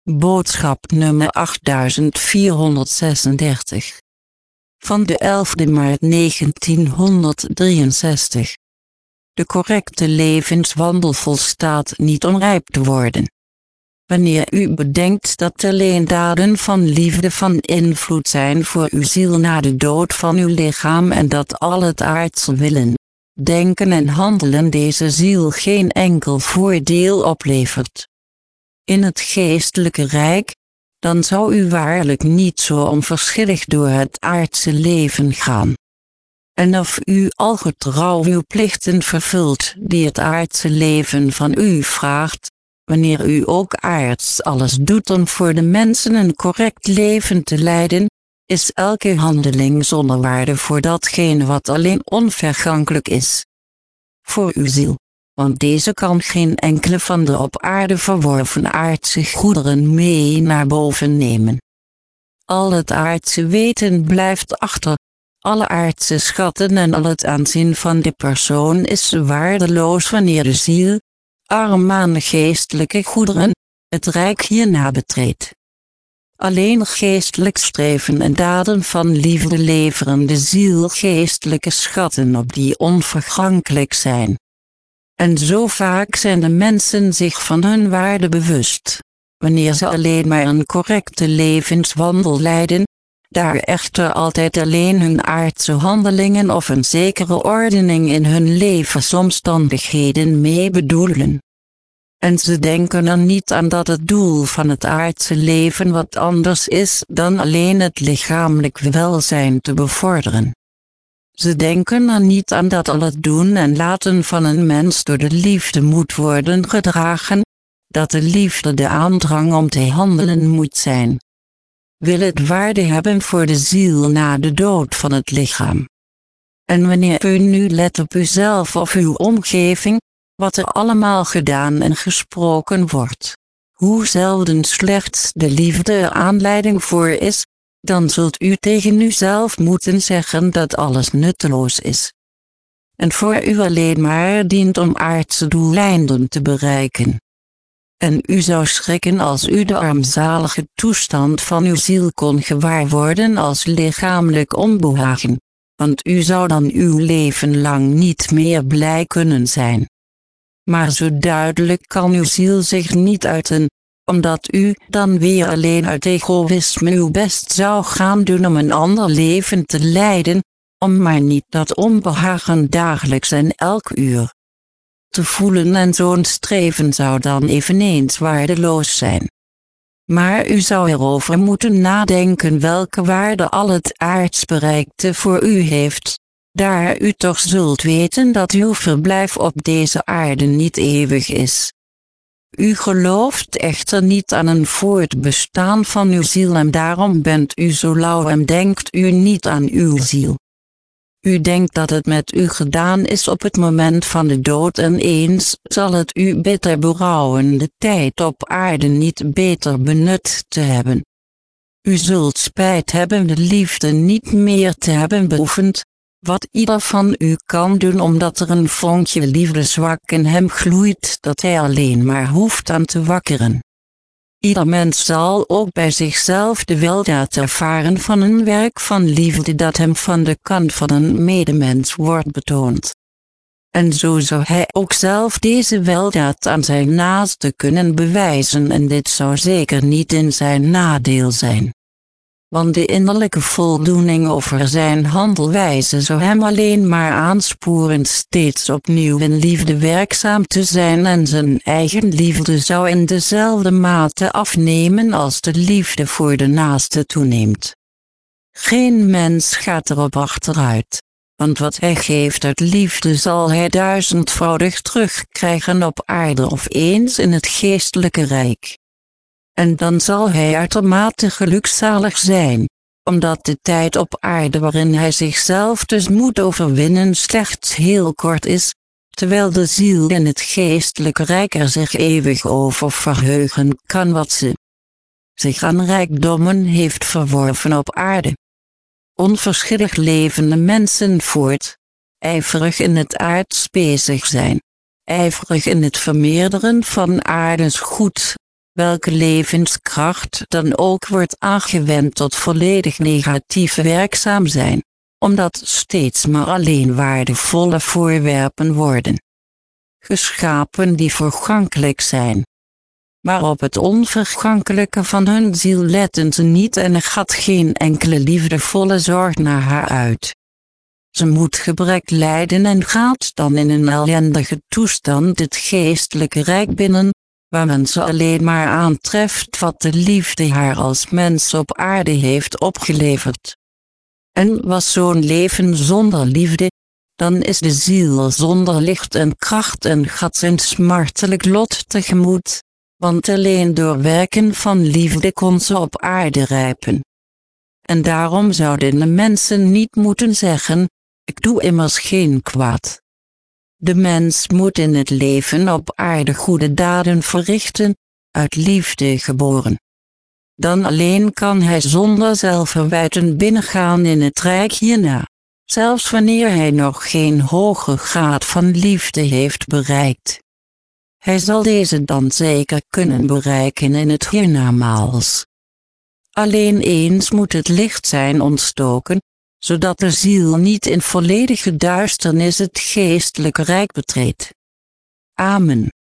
Boodschap nummer 8436. Van de 11e maart 1963. De correcte levenswandel volstaat niet om rijp te worden. Wanneer u bedenkt dat alleen daden van liefde van invloed zijn voor uw ziel na de dood van uw lichaam en dat al het aardse willen, denken en handelen deze ziel geen enkel voordeel oplevert in het geestelijke rijk, dan zou u waarlijk niet zo onverschillig door het aardse leven gaan. En of u al getrouw uw plichten vervult die het aardse leven van u vraagt, wanneer u ook aards alles doet om voor de mensen een correct leven te leiden, is elke handeling zonder waarde voor datgene wat alleen onvergankelijk is. Voor uw ziel, want deze kan geen enkele van de op aarde verworven aardse goederen mee naar boven nemen. Al het aardse weten blijft achter, alle aardse schatten en al het aanzien van de persoon is waardeloos wanneer de ziel, arm aan geestelijke goederen, het rijk hierna betreedt. Alleen geestelijk streven en daden van liefde leveren de ziel geestelijke schatten op die onvergankelijk zijn. En zo vaak zijn de mensen zich van hun waarde bewust, wanneer ze alleen maar een correcte levenswandel leiden, daar echter altijd alleen hun aardse handelingen of een zekere ordening in hun levensomstandigheden mee bedoelen. En ze denken er niet aan dat het doel van het aardse leven wat anders is dan alleen het lichamelijk welzijn te bevorderen. Ze denken er niet aan dat al het doen en laten van een mens door de liefde moet worden gedragen, dat de liefde de aandrang om te handelen moet zijn. Wil het waarde hebben voor de ziel na de dood van het lichaam. En wanneer u nu let op uzelf of uw omgeving, wat er allemaal gedaan en gesproken wordt, hoe zelden slechts de liefde er aanleiding voor is, dan zult u tegen uzelf moeten zeggen dat alles nutteloos is. En voor u alleen maar dient om aardse doeleinden te bereiken. En u zou schrikken als u de armzalige toestand van uw ziel kon gewaar worden als lichamelijk onbehagen, want u zou dan uw leven lang niet meer blij kunnen zijn. Maar zo duidelijk kan uw ziel zich niet uiten, omdat u dan weer alleen uit egoïsme uw best zou gaan doen om een ander leven te leiden, om maar niet dat onbehagen dagelijks en elk uur te voelen en zo'n streven zou dan eveneens waardeloos zijn. Maar u zou erover moeten nadenken welke waarde al het aards bereikte voor u heeft, daar u toch zult weten dat uw verblijf op deze aarde niet eeuwig is. U gelooft echter niet aan een voortbestaan van uw ziel en daarom bent u zo lauw en denkt u niet aan uw ziel. U denkt dat het met u gedaan is op het moment van de dood en eens zal het u bitter berouwen de tijd op aarde niet beter benut te hebben. U zult spijt hebben de liefde niet meer te hebben beoefend, wat ieder van u kan doen omdat er een vonkje liefde zwak in hem gloeit dat hij alleen maar hoeft aan te wakkeren. Ieder mens zal ook bij zichzelf de weldaad ervaren van een werk van liefde dat hem van de kant van een medemens wordt betoond. En zo zou hij ook zelf deze weldaad aan zijn naaste kunnen bewijzen en dit zou zeker niet in zijn nadeel zijn. Want de innerlijke voldoening over zijn handelwijze zou hem alleen maar aansporen steeds opnieuw in liefde werkzaam te zijn en zijn eigen liefde zou in dezelfde mate afnemen als de liefde voor de naaste toeneemt. Geen mens gaat erop achteruit, want wat hij geeft uit liefde zal hij 1000voudig terugkrijgen op aarde of eens in het geestelijke rijk. En dan zal hij uitermate gelukzalig zijn, omdat de tijd op aarde waarin hij zichzelf dus moet overwinnen slechts heel kort is, terwijl de ziel in het geestelijke rijk er zich eeuwig over verheugen kan wat ze zich aan rijkdommen heeft verworven op aarde. Onverschillig levende mensen voort, ijverig in het aards bezig zijn, ijverig in het vermeerderen van aardes goed, welke levenskracht dan ook wordt aangewend tot volledig negatief werkzaam zijn, omdat steeds maar alleen waardevolle voorwerpen worden geschapen die vergankelijk zijn. Maar op het onvergankelijke van hun ziel letten ze niet en er gaat geen enkele liefdevolle zorg naar haar uit. Ze moet gebrek lijden en gaat dan in een ellendige toestand het geestelijke rijk binnen, waar men ze alleen maar aantreft wat de liefde haar als mens op aarde heeft opgeleverd. En was zo'n leven zonder liefde, dan is de ziel zonder licht en kracht en gaat een smartelijk lot tegemoet, want alleen door werken van liefde kon ze op aarde rijpen. En daarom zouden de mensen niet moeten zeggen, ik doe immers geen kwaad. De mens moet in het leven op aarde goede daden verrichten, uit liefde geboren. Dan alleen kan hij zonder zelfverwijten binnengaan in het rijk hierna, zelfs wanneer hij nog geen hoge graad van liefde heeft bereikt. Hij zal deze dan zeker kunnen bereiken in het hiernamaals. Alleen eens moet het licht zijn ontstoken, zodat de ziel niet in volledige duisternis het geestelijke rijk betreedt. Amen.